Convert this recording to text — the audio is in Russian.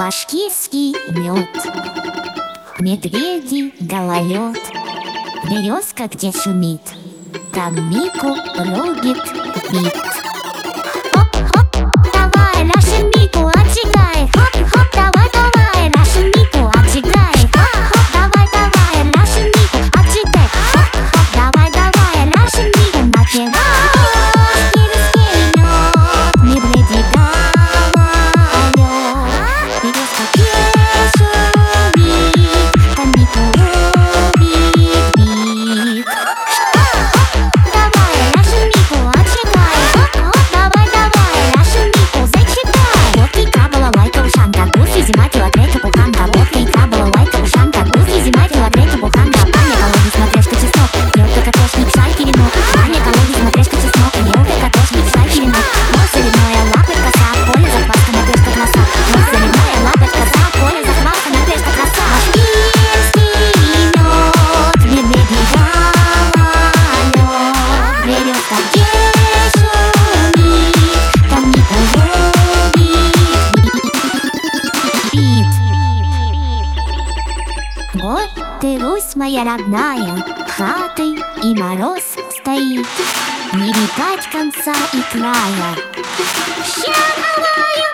башкирский мед, медведи гололед, березка где шумит, там Мику рубит бит. Хоп-хоп, давай, нашу Мику отжигай. Хоп-хоп, давай, нашу Мику отжигай. Хоп-хоп, давай, нашу Мику отжигай. Хоп-хоп, давай, нашу Мику напевай. Медведи гололед, березка где шумит, там Мику рубит бит. Давай, нашу Мику отжигай. Давай, нашу Мику зачитай. Вот и балалайка, ушанка, гуси, зима, килотрека, буханка. Вот и балалайка, ушанка, гуси, зима, килотрека, буханка. Аня, колоди, смотрешка, чеснок, елка, картошник, шайки, венок. Аня, колоди, смотрешка, чеснок, елка, картошник, шайки, венок. Мой соляная лапоть, коса, поле, закваска, надежда, краса. Мой соляная лапоть, коса, поле, закваска, надежда, краса. Башкирский мед, медведи гололед, березка где шумит, там Мику рубит бит. Вот ты, Русь моя родная, хатой и мороз стоит, не видать конца и края. Ща, Гавайи!